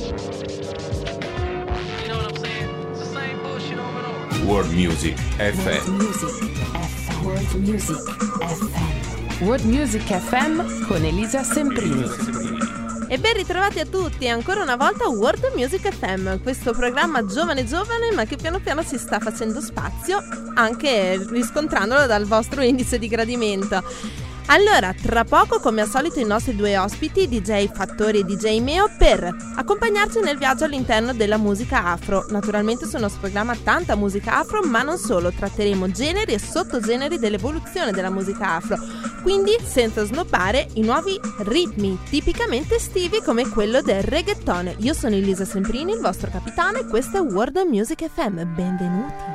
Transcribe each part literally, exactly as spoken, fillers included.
World Music F M. World Music F M. World Music F M con Elisa Semprini. E ben ritrovati a tutti ancora una volta a World Music F M, questo programma giovane giovane ma che piano piano si sta facendo spazio, anche riscontrandolo dal vostro indice di gradimento. Allora, tra poco come al solito i nostri due ospiti, D J Fattori e D J Meo, per accompagnarci nel viaggio all'interno della musica afro. Naturalmente sul nostro programma tanta musica afro, ma non solo, tratteremo generi e sottogeneri dell'evoluzione della musica afro, quindi senza snobbare i nuovi ritmi tipicamente estivi come quello del reggaeton. Io sono Elisa Semprini, il vostro capitano, e questo è World Music F M. Benvenuti.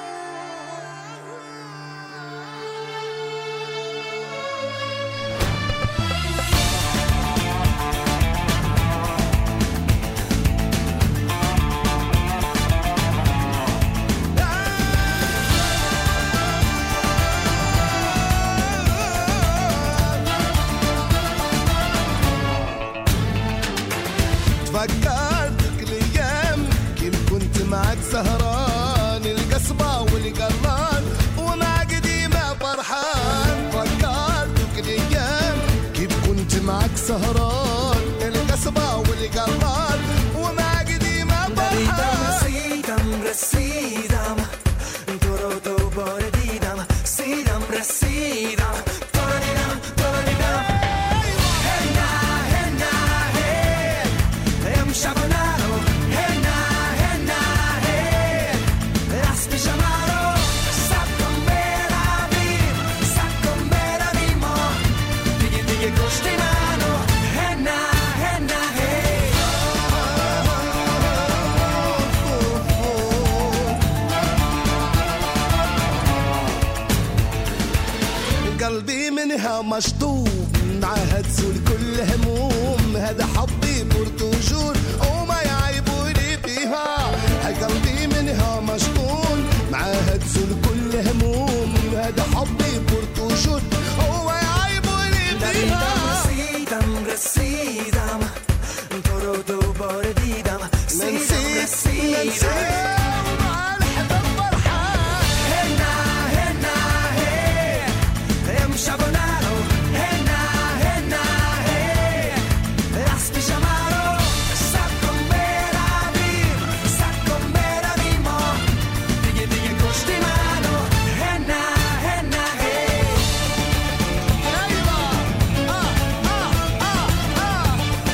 فكرتك الايام كيف كنت معك سهران القصبة والقران وانا قديمة فرحان. فكرتك الايام كيف كنت معك سهران القصبة والقران وانا قديمة فرحان. سيدم رسيدم تورو بورديدم سيدم رسيدم توريدم توريدم Shabonaro, henna, henna, hey, raspi shamaro, sacombera bir, sacombera bimo, digi digi costinano, henna, henna, hey. قلبي منها مشطوب عهد زول كل هموم هذا حبي برتجور وما يعيبوني فيها. قلبي منها مشطون معاها تزول كل هموم هذا حبي برتجور وما يعيبوني فيها. رسيدم رسيدم تردو برديدم سيدم رسيدم Shabonaro, henna, henna, hey, raspi shamaro, sacombera bir, sacombera bimo, digi digi costinano, henna, henna, hey. Aiva, ah, ah, ah, ah.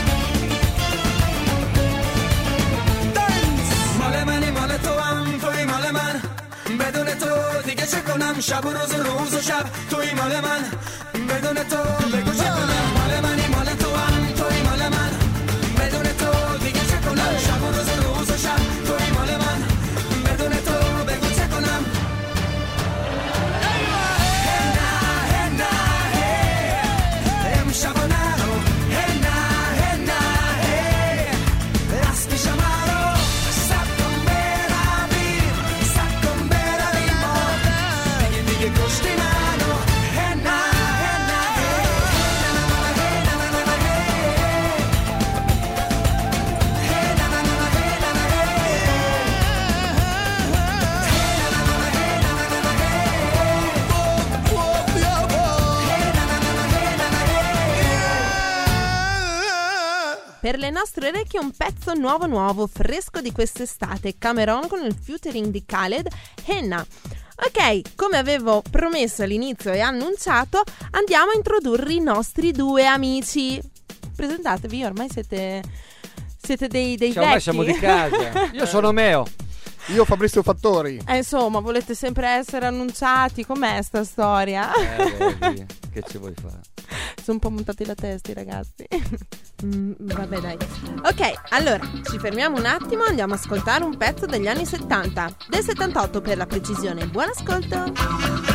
Dance. Male mani male toam, toi male man, bedune to, dige chekonam, shaburozo rozo shab. توی مال من بدون تو بگو چه کنم. مال منی مال تو هم توی مال من بدون تو دیگه چه کنم. شب و روز و روز و شب توی مال من بدون تو بگو چه کنم. هنا هنا هی امشب و نرو هنا هنا هی رسمی شمارو سب کن برابیم سب کن برابیم دیگه دیگه کشتی من. Per le nostre orecchie un pezzo nuovo nuovo, fresco di quest'estate, Cameron con il featuring di Khaled, Henna. Ok, come avevo promesso all'inizio e annunciato, andiamo a introdurre i nostri due amici. Presentatevi, ormai siete, siete dei, dei cioè, vecchi. Ormai siamo di casa. Io sono Meo. Io Fabrizio Fattori. Eh, insomma, volete sempre essere annunciati? Com'è sta storia? Eh, vedi, che ci vuoi fare? Sono un po' montati la testa i ragazzi. mm, Vabbè dai. Ok, allora ci fermiamo un attimo. Andiamo ad ascoltare un pezzo degli anni settanta, del settantotto per la precisione. Buon ascolto.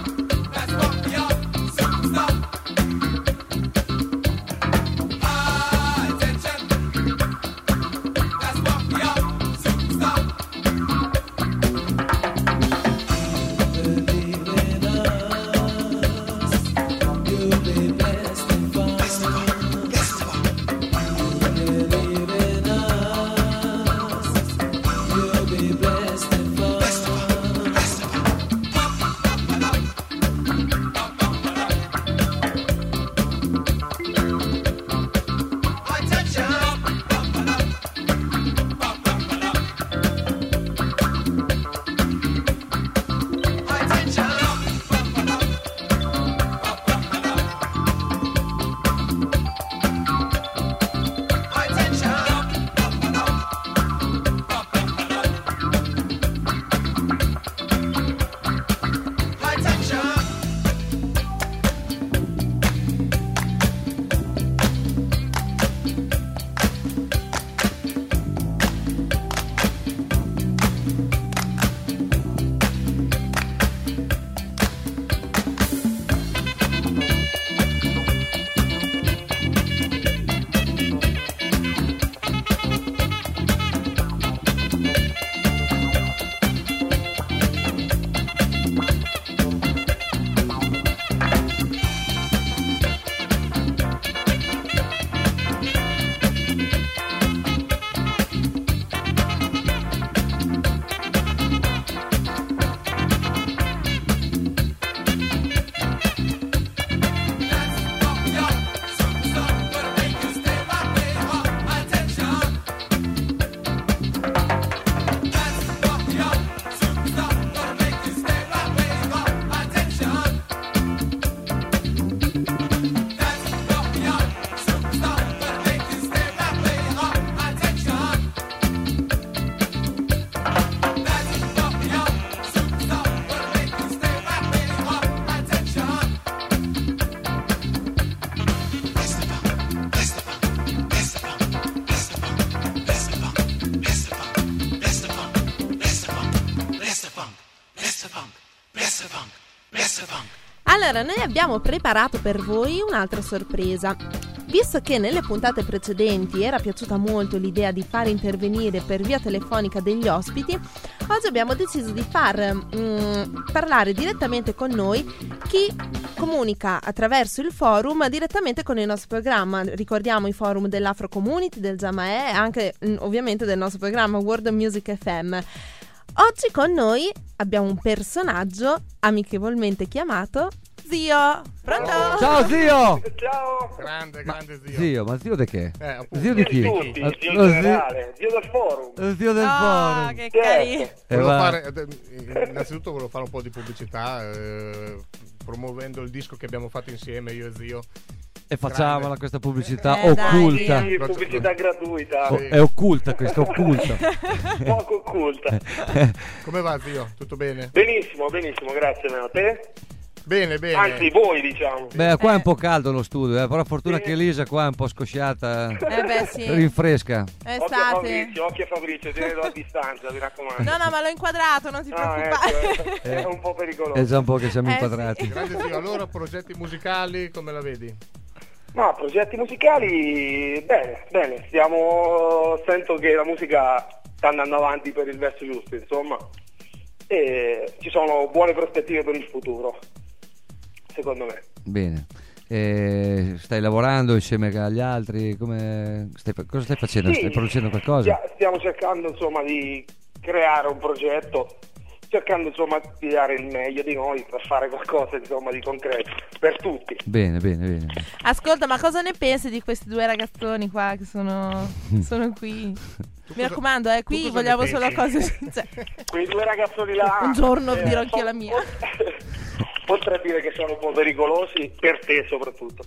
Ah Allora, noi abbiamo preparato per voi un'altra sorpresa. Visto che nelle puntate precedenti era piaciuta molto l'idea di far intervenire per via telefonica degli ospiti, oggi abbiamo deciso di far mm, parlare direttamente con noi chi comunica attraverso il forum direttamente con il nostro programma. Ricordiamo i forum dell'Afro Community, del Jamae e anche mm, ovviamente del nostro programma World Music F M. Oggi con noi abbiamo un personaggio amichevolmente chiamato Zio. Pronto? Oh. Ciao zio! Ciao! Grande, grande zio. Zio, ma zio di che? Eh, appunto. Zio di chi? Zio di tutti, Ah, zio lo generale, zio del forum. Lo zio del Oh, forum. che Certo. carino. E Volevo va- fare, eh, innanzitutto volevo fare un po' di pubblicità, eh, promuovendo il disco che abbiamo fatto insieme, io e zio. E facciamola questa pubblicità Eh, dai. occulta. Sì, pubblicità gratuita, Oh, è occulta questa, occulta. poco occulta. Come va zio? Tutto bene? Benissimo, benissimo, grazie a te. Bene, bene. Anzi, voi diciamo. Beh, qua è un po' caldo lo studio, eh, però fortuna Sì. che Elisa qua è un po' scosciata. Eh beh sì, Rinfresca. è Occhio a estate. Fabrizio, occhio a Fabrizio, tenelo a distanza, mi raccomando. No, no, ma l'ho inquadrato, non ti No, preoccupare. ecco, è, è un po' pericoloso. È già un po' che siamo Eh, inquadrati. sì. Grande zio, allora progetti musicali come la vedi? No, progetti musicali, bene, bene. Stiamo, sento che la musica sta andando avanti per il verso giusto, insomma. E ci sono buone prospettive per il futuro, secondo me. Bene. Eh, stai lavorando insieme agli altri? Come stai, cosa stai facendo? Sì, Stai producendo qualcosa? stia- Stiamo cercando insomma di creare un progetto, cercando insomma di dare il meglio di noi per fare qualcosa insomma di concreto per tutti. Bene, bene, bene. Ascolta, ma cosa ne pensi di questi due ragazzoni qua che sono, sono qui? Mi raccomando, eh, tu qui cosa vogliamo ne solo pensi? cose cioè, Quei due ragazzoni là un giorno eh, dirò anch'io so- la mia. Potrei dire che sono un po' pericolosi per te soprattutto.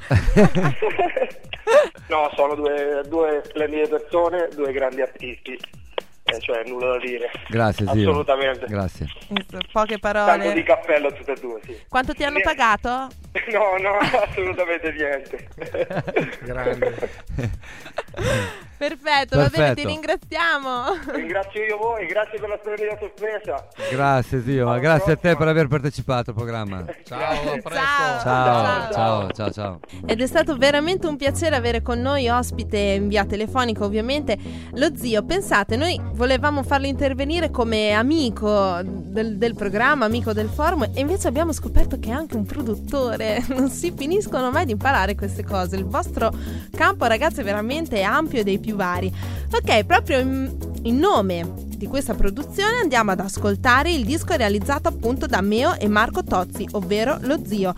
No, sono due, due splendide persone, due grandi artisti, eh, cioè nulla da dire. Grazie zio. Assolutamente. Grazie. Poche Tanto di parole. cappello a tutte e due, sì. Quanto ti hanno Niente. pagato? No, no, assolutamente niente. Grande. Perfetto, va bene, Perfetto. ti ringraziamo. Ringrazio io voi, grazie per la splendida sorpresa. Grazie zio, ma grazie a te per aver partecipato al programma. Ciao, a presto. Ciao. Ciao, ciao, ciao, ciao. Ed è stato veramente un piacere avere con noi ospite in via telefonica ovviamente lo zio. Pensate, noi volevamo farlo intervenire come amico del, del programma, amico del forum, e invece abbiamo scoperto che è anche un produttore. Non si finiscono mai di imparare queste cose. Il vostro campo, ragazzi, è veramente ampio e dei più vari. Ok, proprio in, in nome di questa produzione andiamo ad ascoltare il disco realizzato appunto da Meo e Marco Tozzi, ovvero Lo Zio.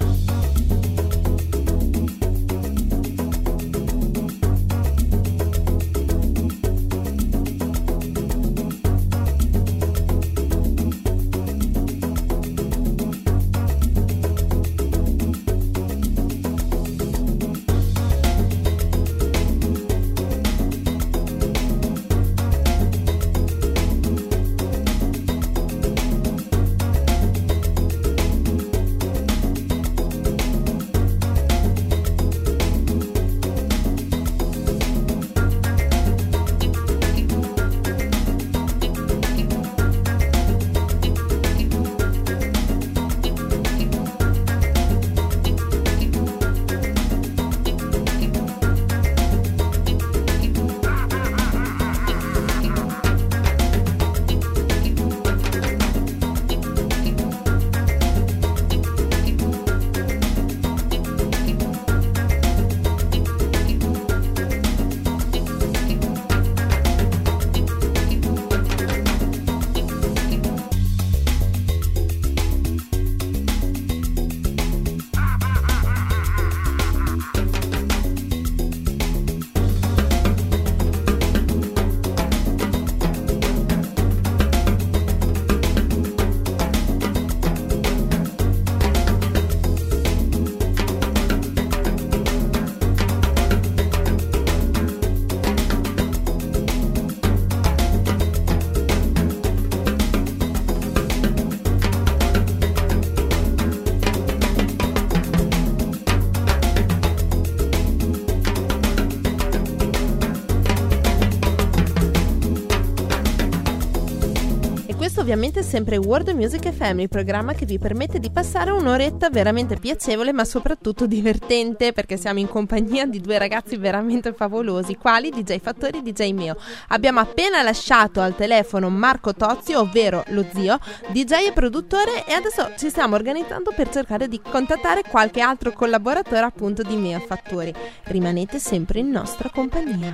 ovviamente sempre World Music F M, il programma che vi permette di passare un'oretta veramente piacevole ma soprattutto divertente, perché siamo in compagnia di due ragazzi veramente favolosi, quali D J Fattori e D J Meo. Abbiamo appena lasciato al telefono Marco Tozio, ovvero lo zio, D J e produttore, e adesso ci stiamo organizzando per cercare di contattare qualche altro collaboratore appunto di Meo Fattori. Rimanete sempre in nostra compagnia.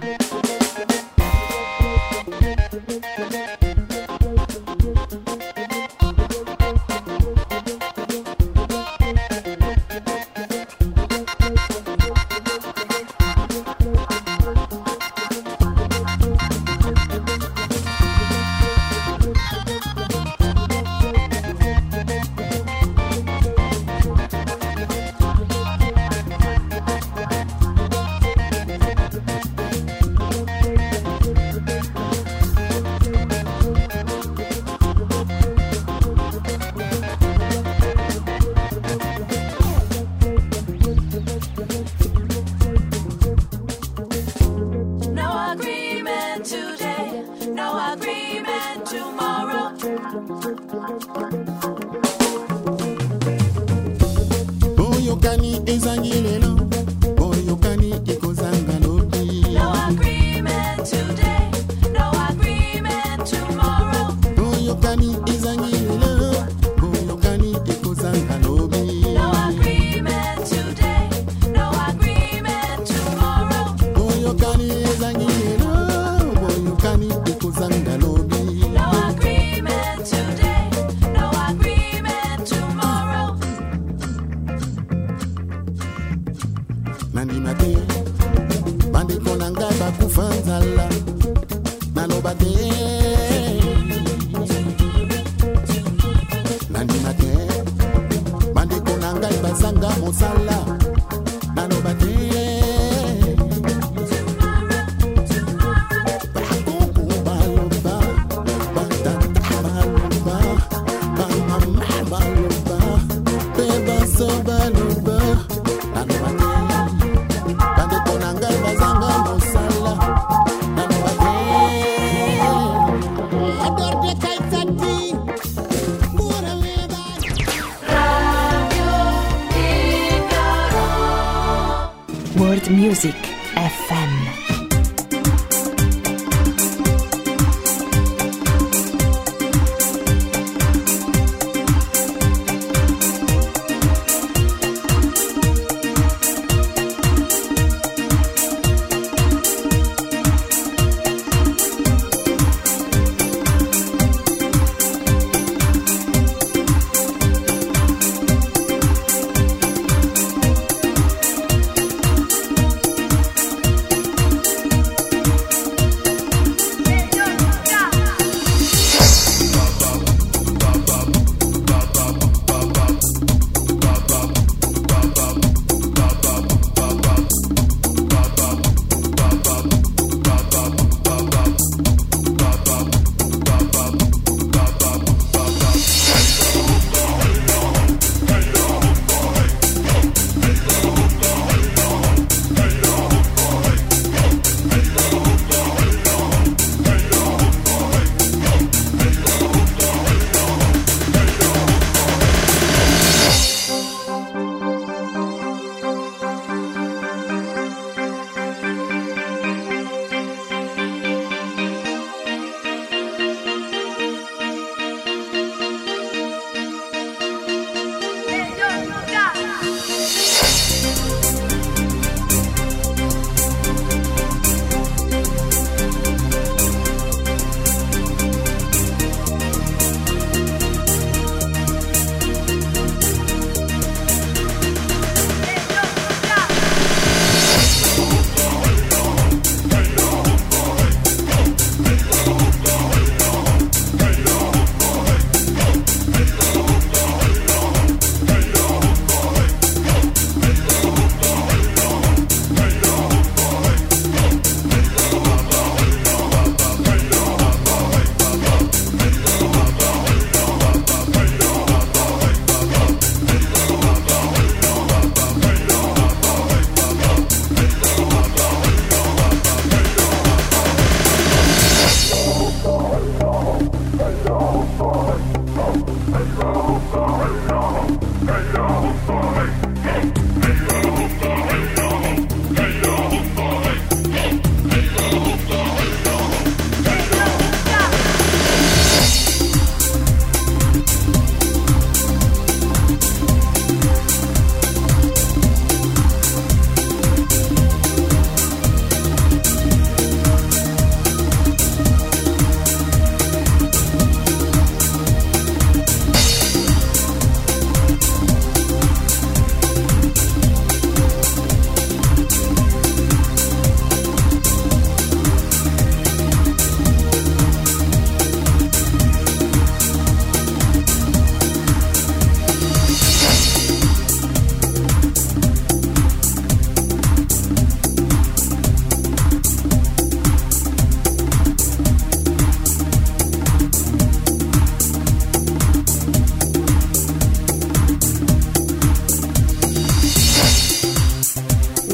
World Music F M.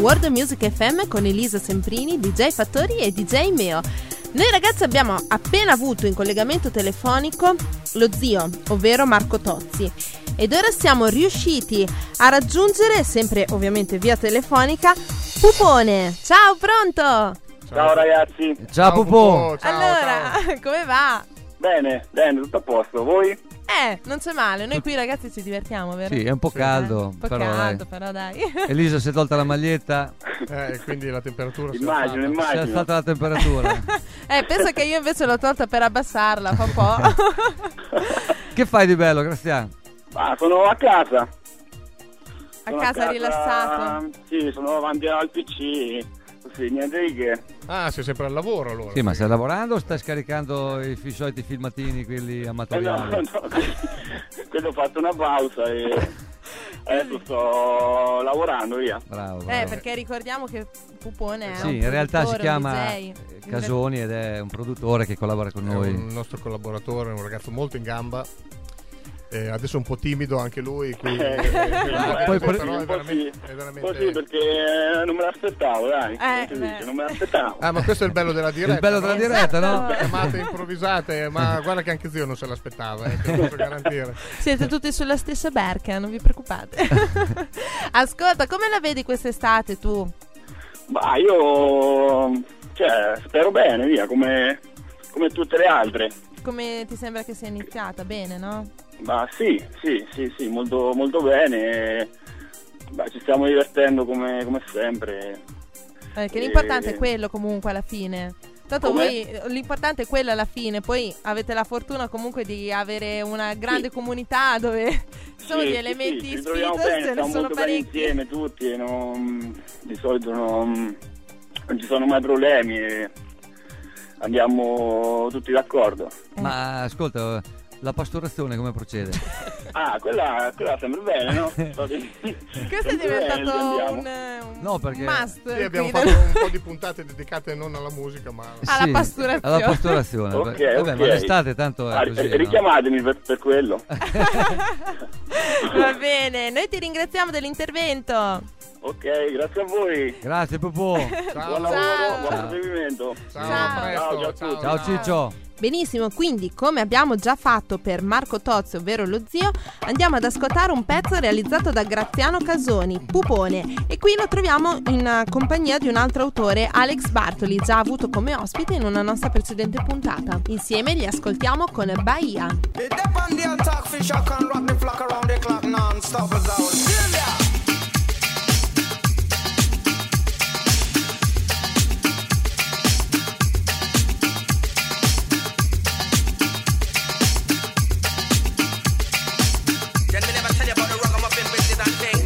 World Music F M con Elisa Semprini, D J Fattori e D J Meo. Noi ragazzi abbiamo appena avuto in collegamento telefonico lo zio, ovvero Marco Tozzi, ed ora siamo riusciti a raggiungere, sempre ovviamente via telefonica, Pupone. Ciao, pronto? Ciao ragazzi. Ciao, ciao Pupone. Allora, ciao. Come va? Bene, bene, tutto a posto. Voi? Eh, non c'è male. Noi qui ragazzi ci divertiamo, vero? Sì, è un po' caldo. Eh, un po' però, caldo, dai. però dai. Elisa si è tolta la maglietta. Eh, quindi la temperatura immagino, si è immagino. Si è alzata la temperatura. Eh, pensa che io invece l'ho tolta per abbassarla, fa un po'. Che fai di bello, Cristian? Ah, sono a casa. A sono casa, a casa rilassato? Sì, sono avanti al P C. Sì, niente di che. Ah, sei sempre al lavoro allora. Sì, ma stai lavorando o stai scaricando i, i soliti filmatini, quelli amatoriali? Eh no, no, quello ho fatto una pausa e adesso sto lavorando, via. Bravo, bravo. Eh, perché ricordiamo che Pupone è sì, un in realtà si chiama D J. Casoni ed è un produttore che collabora con È noi. un nostro collaboratore, un ragazzo molto in gamba. Eh, adesso è un po' timido anche lui, qui, Eh, eh, eh, poi, un po' però sì, è un po' veramente, sì. è veramente... Un po' sì, perché non me l'aspettavo, dai. Eh, Come si dice, beh. non me l'aspettavo. Ah, ma questo è il bello della diretta. Il bello della no? diretta, no? Chiamate improvvisate, ma guarda che anche zio non se l'aspettava, eh, te lo posso garantire. Siete tutti sulla stessa barca, non vi preoccupate. Ascolta, come la vedi quest'estate tu? Ma io, cioè, spero bene, via, come, come tutte le altre. Come ti sembra che sia iniziata? Bene, no? Ma sì, sì, sì, sì, molto, molto bene. Beh, ci stiamo divertendo come, come sempre. Eh, che E- l'importante è quello comunque alla fine. Tanto Come? voi, l'importante è quello alla fine, poi avete la fortuna comunque di avere una grande Sì. comunità dove ci sono Sì, gli sì, elementi sì, ci troviamo spintos, bene, ce ne stiamo sono molto bene parecchi. insieme tutti e non, di solito non, non ci sono mai problemi e andiamo tutti d'accordo. Ma ascolta, la pasturazione come procede? Ah, quella, quella sembra bene, no? Questo è Sempre diventato bene, andiamo. un, un No, perché- must. Sì, abbiamo qui. fatto un po' di puntate dedicate non alla musica, ma Alla Sì, pasturazione. Alla pasturazione. Ok, Vabbè, ok. ma l'estate tanto è Ah, così, ri- no? richiamatemi per, per quello. Va bene, noi ti ringraziamo dell'intervento. Ok, grazie a voi. Grazie Pupù. ciao, Buon lavoro, Ciao. buon Ciao. proseguimento. ciao, Ciao. a presto, Ciao, ciao, ciao, Ciao Ciccio. Benissimo, quindi come abbiamo già fatto per Marco Tozzi, ovvero lo zio, andiamo ad ascoltare un pezzo realizzato da Graziano Casoni, Pupone, e qui lo troviamo in uh, compagnia di un altro autore, Alex Bartoli, già avuto come ospite in una nostra precedente puntata. Insieme li ascoltiamo con Bahia. The dip on the attack fish, I can rock the flock around the clock non-stop as I was still ya. Did me never tell you about the ragamuffin business and thing?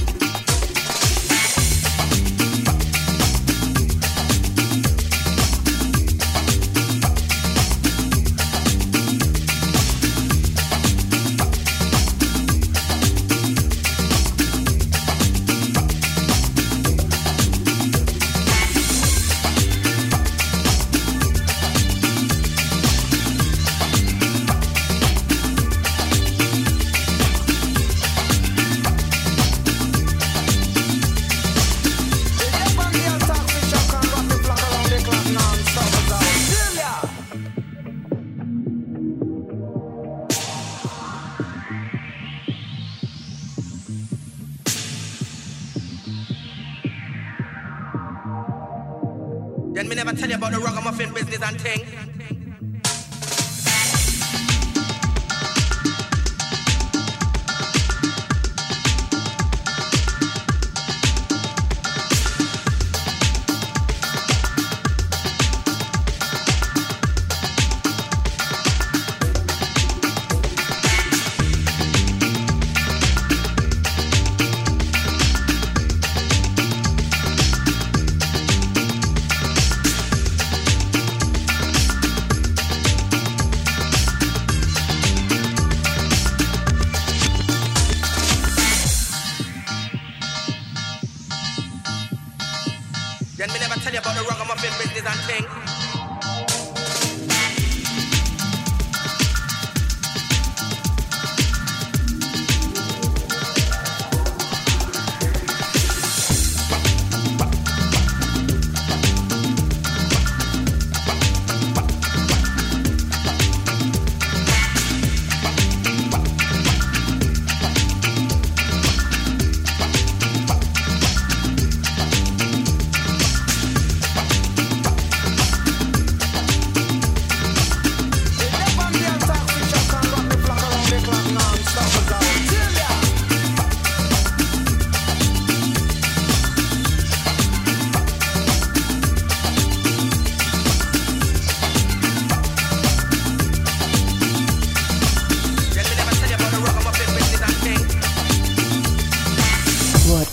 Then me never tell you about the ragamuffin business and thing. Then me never tell you about the ragamuffin business and thing.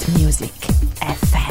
Music F M.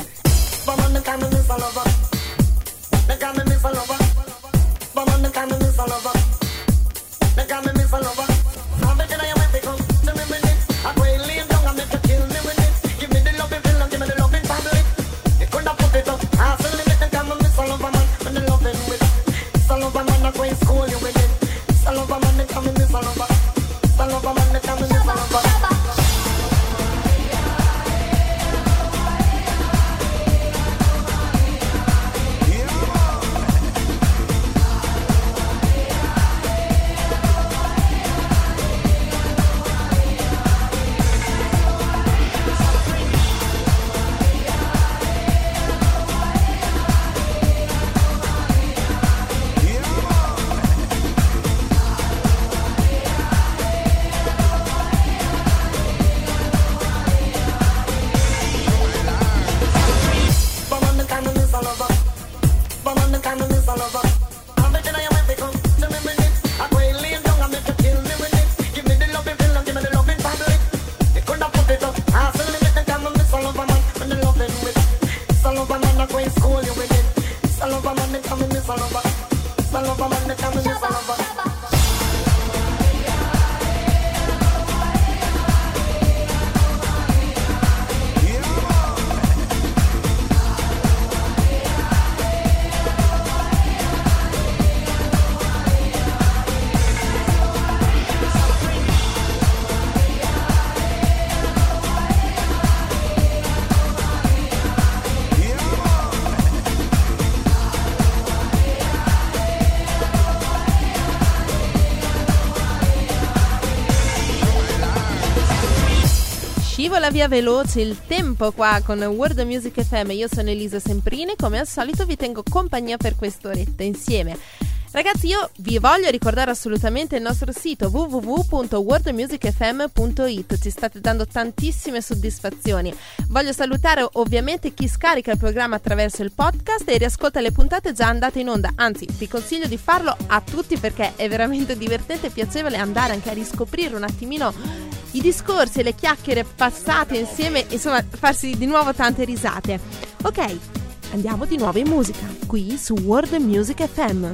Scivola via veloce il tempo qua con World Music F M. Io sono Elisa Semprini, come al solito vi tengo compagnia per quest'oretta insieme. Ragazzi, io vi voglio ricordare assolutamente il nostro sito w w w punto world music f m punto i t. Ci state dando tantissime soddisfazioni. Voglio salutare ovviamente chi scarica il programma attraverso il podcast e riascolta le puntate già andate in onda. Anzi, vi consiglio di farlo a tutti perché è veramente divertente e piacevole andare anche a riscoprire un attimino i discorsi e le chiacchiere passate insieme, insomma, farsi di nuovo tante risate. Ok, andiamo di nuovo in musica qui su World Music F M.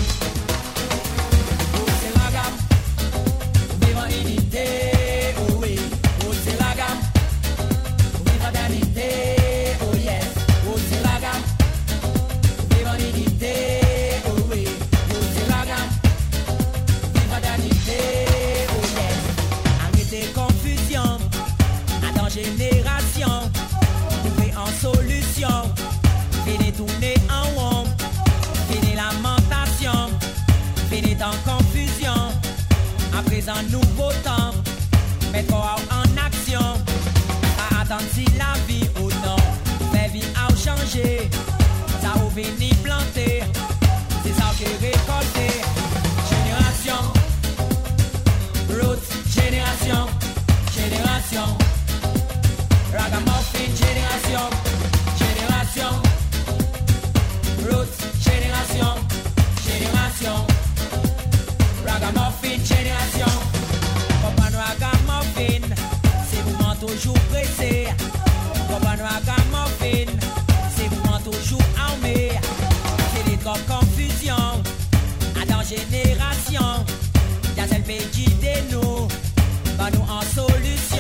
Génération, trouver en solution, venez tourner en rond, venez lamentation, venez en confusion, à présent nouveau temps, mettre en action, pas attendre si la vie ou non, fait vie à changer, ça ou venir planter, c'est ça que récolter, génération, roots, génération, génération. Ragamuffin génération, génération, roots génération, génération, ragamuffin génération, Copan ragamuffin, c'est mouvement toujours pressé, Copan ragamuffin, c'est mouvement toujours armé, c'est des trop confusion, à dans génération, y'a celle pays de nous, va nous en solution.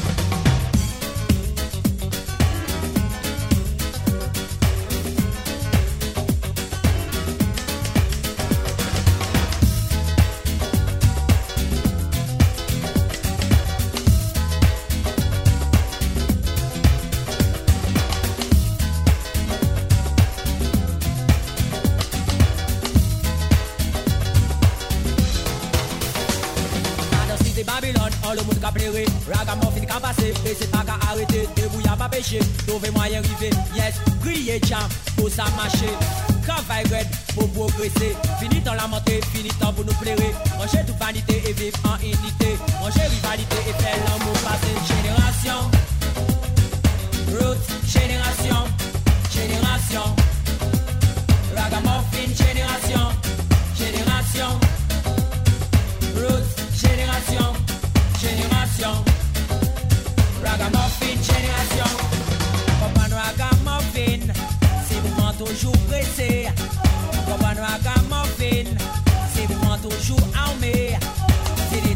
Le monde qui a pleuré, ragamuffin qui a passé, et c'est pas qu'à arrêter, debout y'a pas péché, trouver moyen river, yes, crier champ, pour ça marcher, travail red, pour progresser, fini dans la montée, fini temps pour nous plaire, manger toute vanité et vivre en unité, manger rivalité et faire l'amour passer, génération, roots, génération, génération, ragamuffin, génération, génération, roots, génération, génération, ragamuffin génération,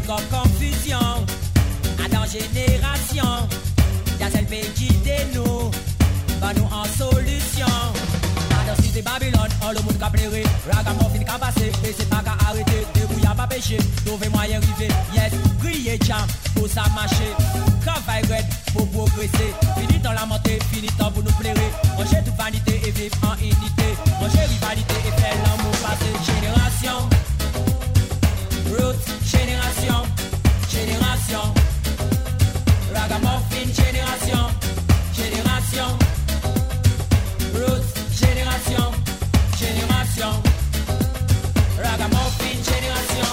encore confusion. À dans génération, y'a celle qui de nous, bah nous en solution. À dans cité Babylone, on le monde qu'a pleuré, ragamuffin qu'a passé, et c'est pas qu'à arrêter, débrouillard pas péché, trouver moyen river, yes, griller champ, pour ça marcher, travail red, pour progresser, fini dans la montée, fini temps pour nous plaire, manger toute vanité et vivre en unité, manger rivalité et faire l'amour passer, génération, root, génération, génération, ragamuffin, génération, génération, root, génération, génération, ragamuffin, génération.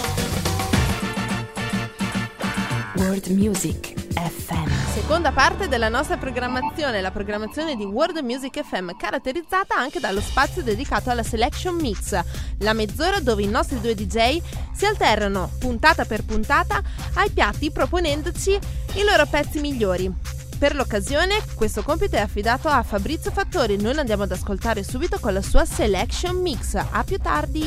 World Music F M. Seconda parte della nostra programmazione, la programmazione di World Music F M, caratterizzata anche dallo spazio dedicato alla Selection Mix, la mezz'ora dove i nostri due D J si alternano puntata per puntata ai piatti proponendoci i loro pezzi migliori. Per l'occasione questo compito è affidato a Fabrizio Fattori, noi lo andiamo ad ascoltare subito con la sua Selection Mix. A più tardi.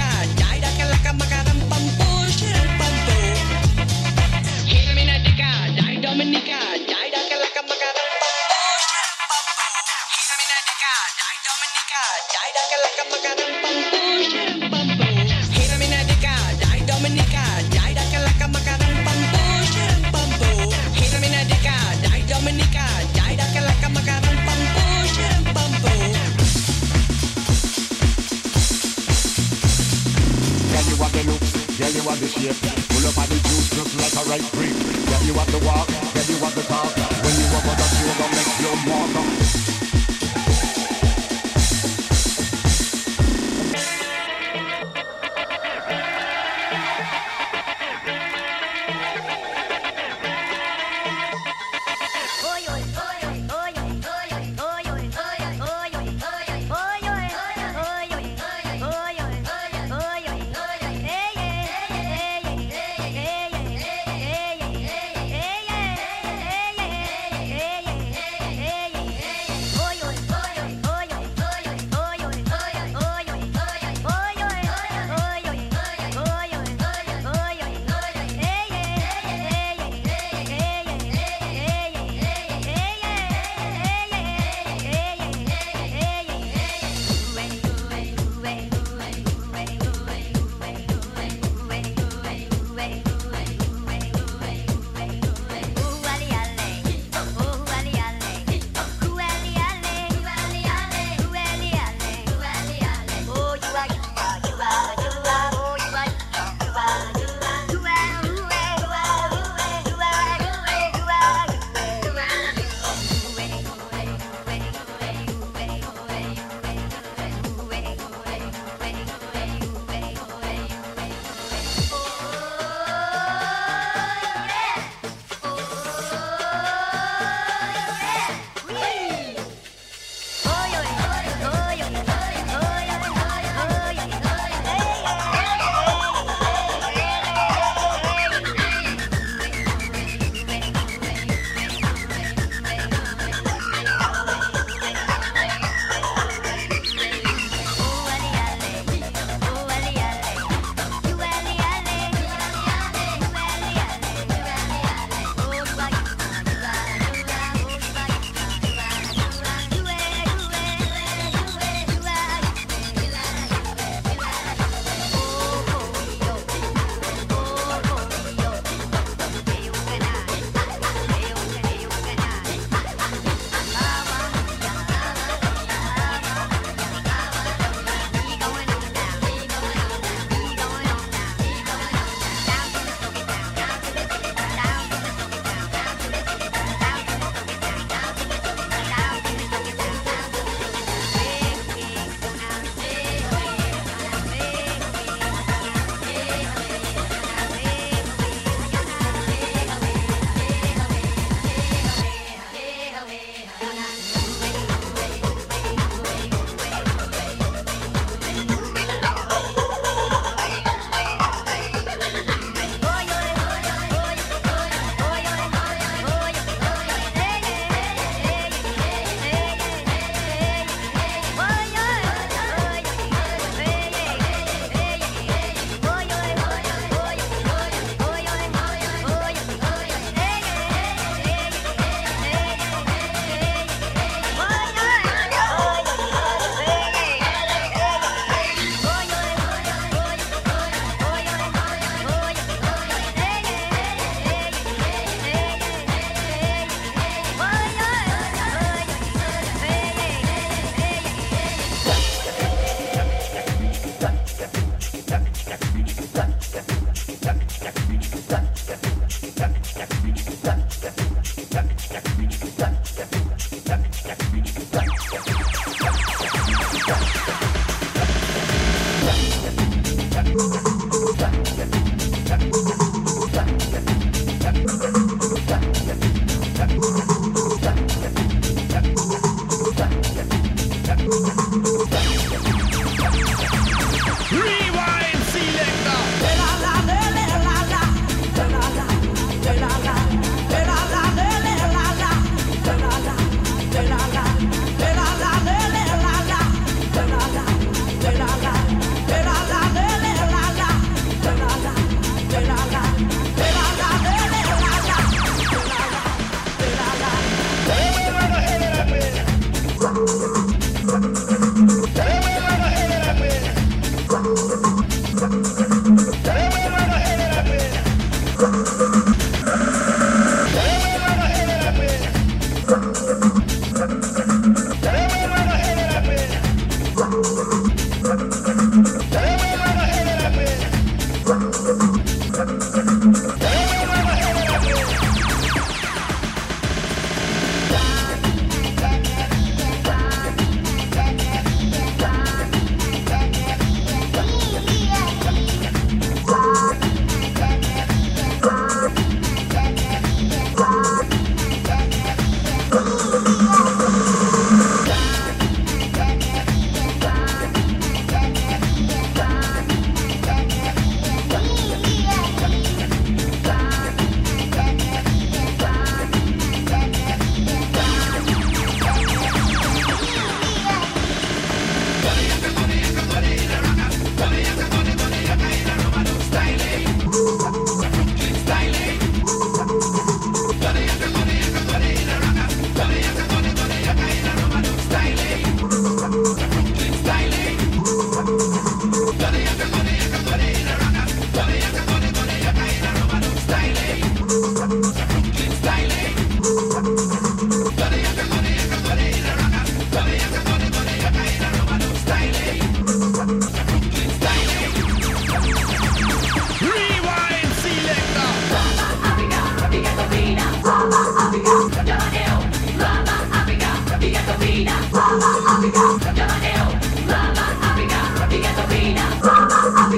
La la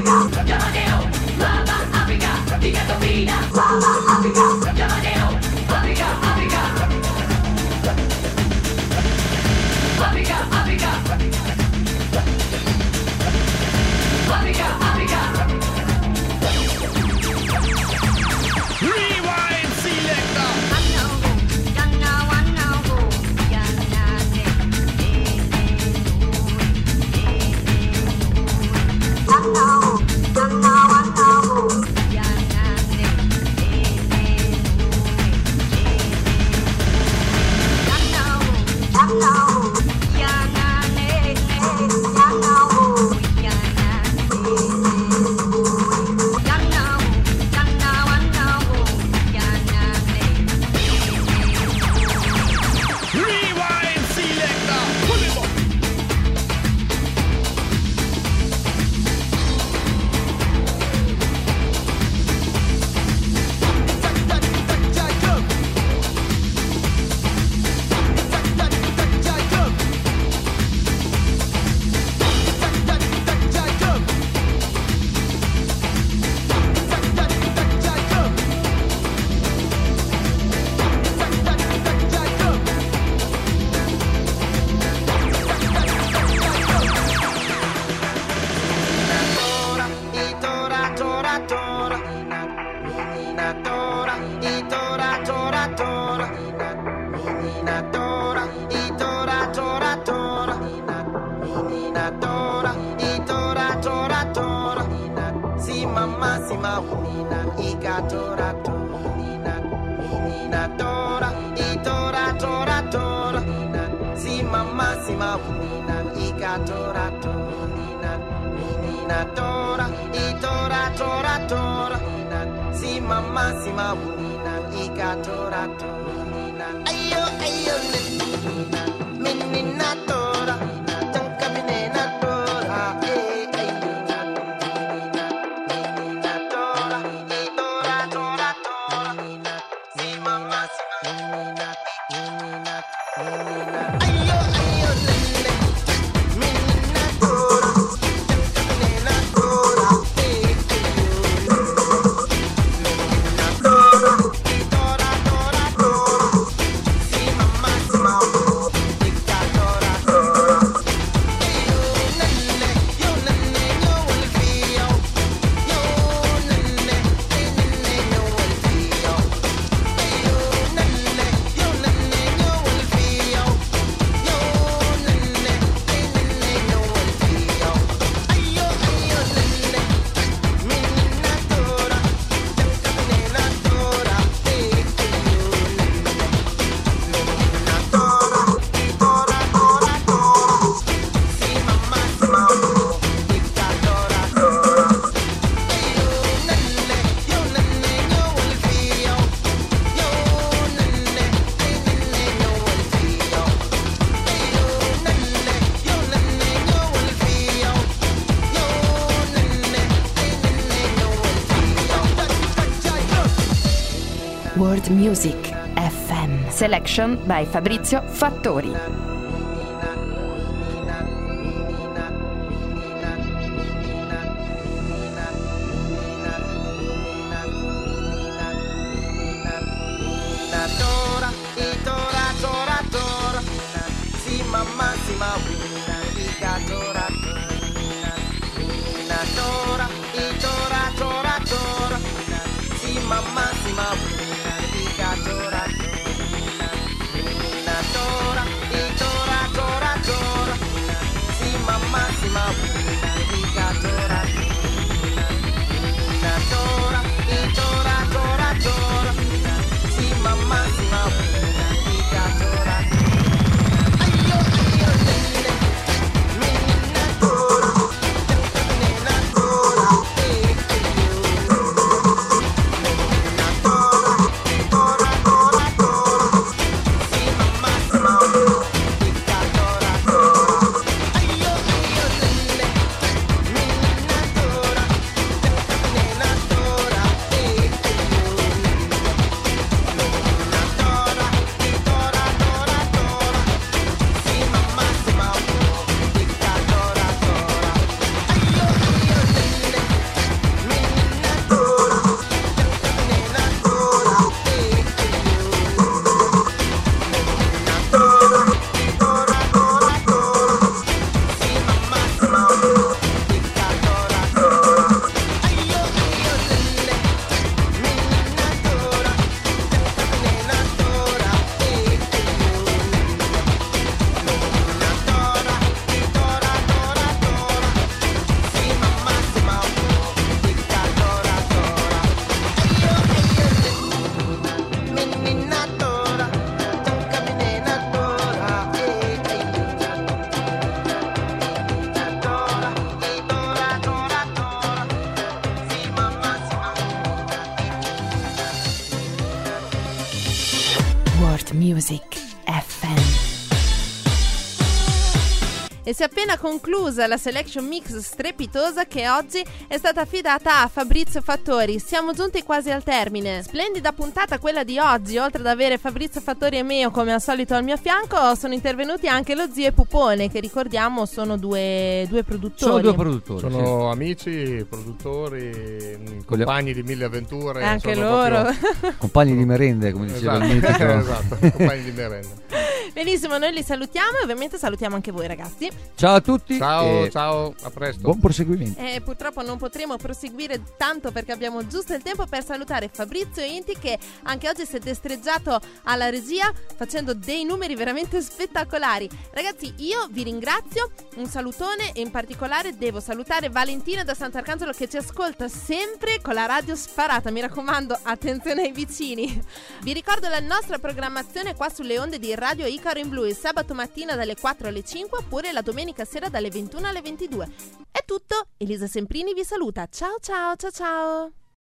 World Music F M. Selection by Fabrizio Fattori. Mamma si ma una, i tora, tora, tora, tora, Music F M. E si è appena conclusa la selection mix strepitosa che oggi è stata affidata a Fabrizio Fattori. Siamo giunti quasi al termine. Splendida puntata quella di oggi. Oltre ad avere Fabrizio Fattori e Meo come al solito al mio fianco, sono intervenuti anche lo zio e Pupone, che ricordiamo sono due, due produttori. Sono due produttori. Sono sì. amici, produttori, compagni di mille avventure. E anche sono loro. Proprio... compagni di merende, come diceva esatto. il mitico. Esatto, compagni di merende. Benissimo, noi li salutiamo e ovviamente salutiamo anche voi, ragazzi. Ciao a tutti. Ciao, e ciao, a presto. Buon proseguimento. Eh, purtroppo non potremo proseguire tanto perché abbiamo giusto il tempo per salutare Fabrizio e Inti, che anche oggi si è destreggiato alla regia facendo dei numeri veramente spettacolari. Ragazzi, io vi ringrazio, un salutone, e in particolare devo salutare Valentina da Sant'Arcangelo che ci ascolta sempre con la radio sparata. Mi raccomando, attenzione ai vicini. Vi ricordo la nostra programmazione qua sulle onde di Radio Icaro in Blu il sabato mattina dalle quattro alle cinque oppure la domenica sera dalle ventuno alle ventidue. È tutto, Elisa Semprini vi saluta. Ciao ciao ciao ciao.